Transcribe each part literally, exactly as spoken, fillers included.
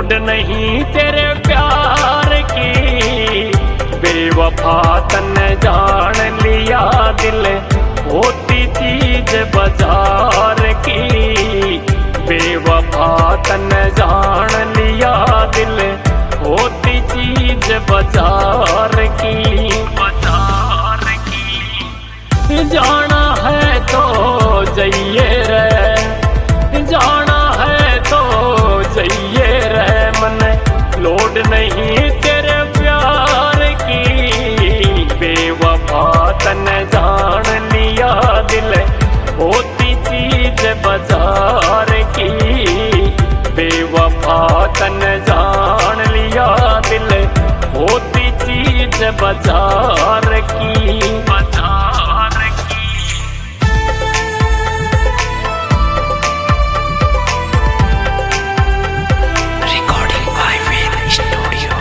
Load नहीं तेरे प्यार की। बेवफा तने जान लिया दिल होती चीज बाजार की। बेवफा तने जान लिया दिल होती चीज बाजार की। बाजार की जाना है तो जाइए रे, जाना है तो जाइए रे मन लोड नहीं तेरे प्यार की। बेवफा तने जान लिया दिल होती चीज बाजार की। बेवफा तने जान लिया दिल होती चीज बाजार की। बाजार की रिकॉर्डिंग बाय वेद स्टूडियो।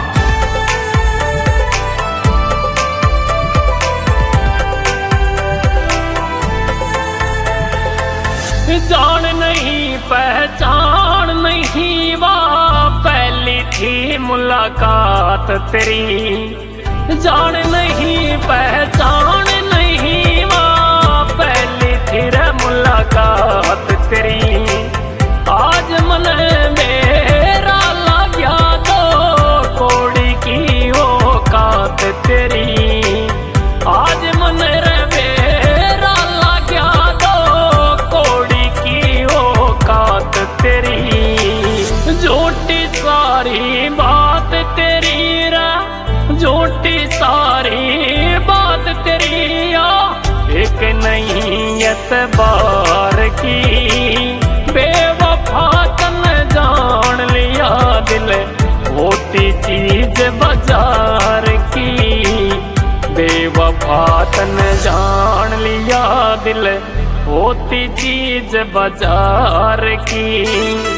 जान नहीं पहचान नहीं वा पहली थी मुलाकात तेरी। जान नहीं पहचान नहीं वा पहली थी रे मुलाकात तेरी। आज मन मेरा लाग्या तो कोड़ी की औकात तेरी। आज मन रे मेरा लाग्या तो कोड़ी की औकात तेरी। झूठी सारी बात तेरी रा, झूठी सारी बात तेरी आ एक नहीं एतबार की। बेवफा तने जान लिया दिल होती चीज बाजार की। बेवफा तने जान लिया दिल होती चीज बाजार की।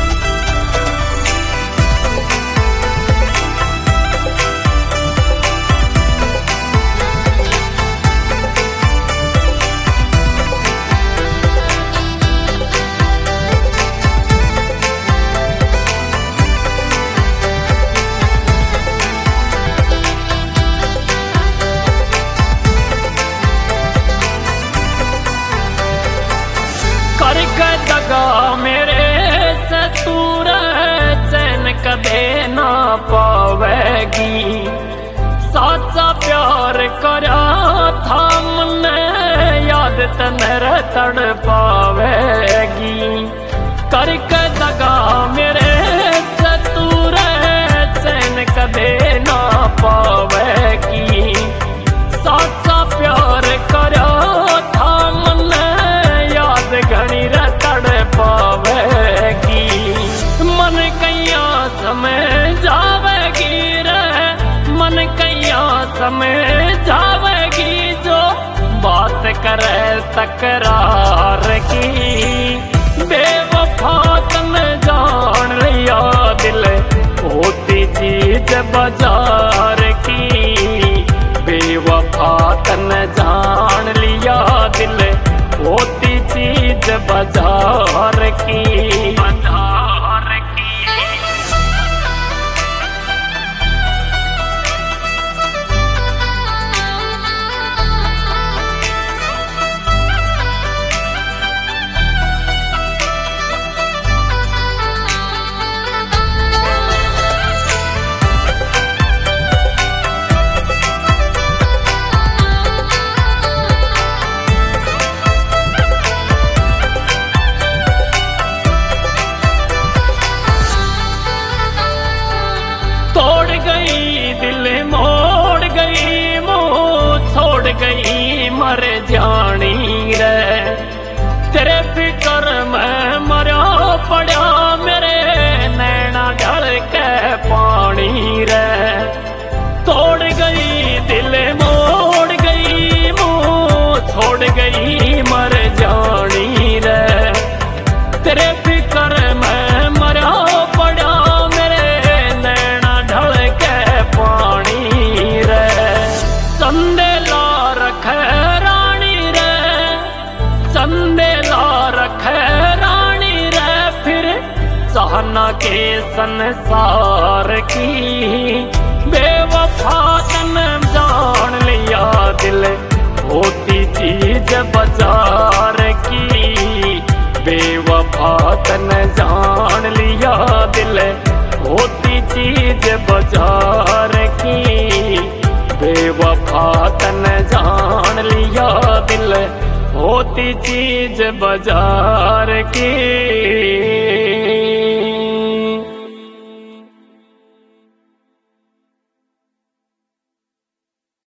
करके दगा मेरे से तू चैन कदे ना पावेगी। साचा प्यार करा था मन याद तने तड़ पावेगी। करके दगा मेरे से तू चैन कदे ना पावेगी। साचा प्यार करा था मन घनी तड़ पावेगी। मन कैया समय जावेगी रे, मन कैया समय जावेगी जो बात करे तकरार की। बेवफा तने जान लिया दिल होती चीज बाजार की। बेवफा तने जान लिया दिल होती चीज बाजार की। बाजार की गई मर जानी रे। तेरे फिकर में मरा पड़ा मेरे नैना ढल के पानी रे। तोड़ गई दिल मोड़ गई मुँह छोड़ गई मर जानी रे। तेरे फिकर में मरा पड़ा मेरे नैना ढल के पानी रे। संदेला रख रानी रे न के संसार की, बेवफा तन जान लिया दिल होती चीज बाजार की, बेवफा तन जान लिया दिल होती चीज बाजार की, बेवफा तन जान लिया दिल होती चीज बाजार की।